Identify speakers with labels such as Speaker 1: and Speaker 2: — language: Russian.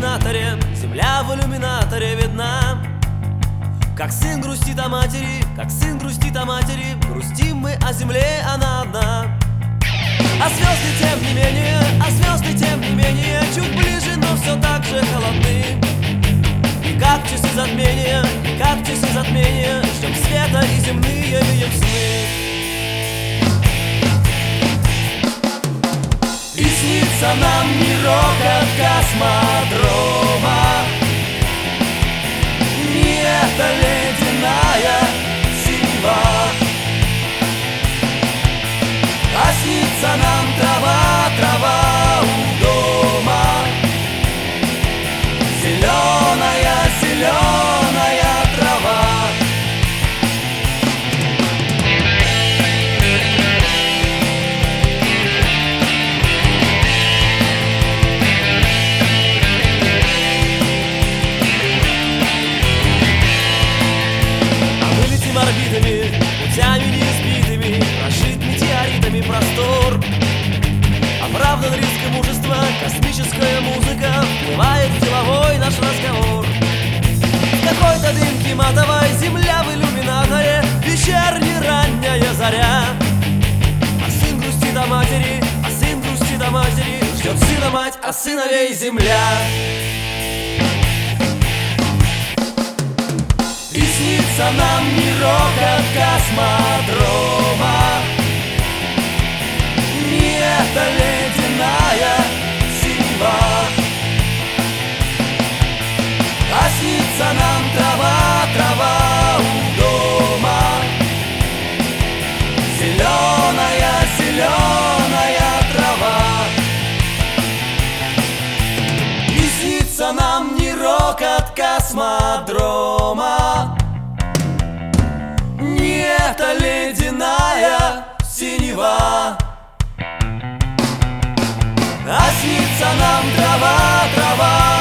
Speaker 1: иллюминаторе, земля в иллюминаторе видна. Как сын грустит о матери, как сын грустит о матери, грустим мы о земле, она одна. А звезды тем не менее, а звезды тем не менее, чуть ближе, но все так же холодны. И как часы затмения, и как часы затмения, ждем света и земные видим сны. И снится нам мирок от космодрома, не эта ледяная синева, а снится нам трава, трава у дома, зеленая, зеленая трава. Орбитами, путями неизбитыми, прошит метеоритами простор. Оправдан риск и мужество, космическая музыка вплывает в деловой наш разговор. В какой-то дымке матовой, земля в иллюминаторе, вечерняя ранняя заря. А сын грустит о матери, а сын грустит о матери, ждет сына мать, а сыновей земля. И снится нам мирок от космодрома, не эта ледяная синева, а снится нам трава, трава у дома, зеленая, зеленая трава. И снится нам мирок от космодрома, не эта ледяная синева, а снится нам трава, трава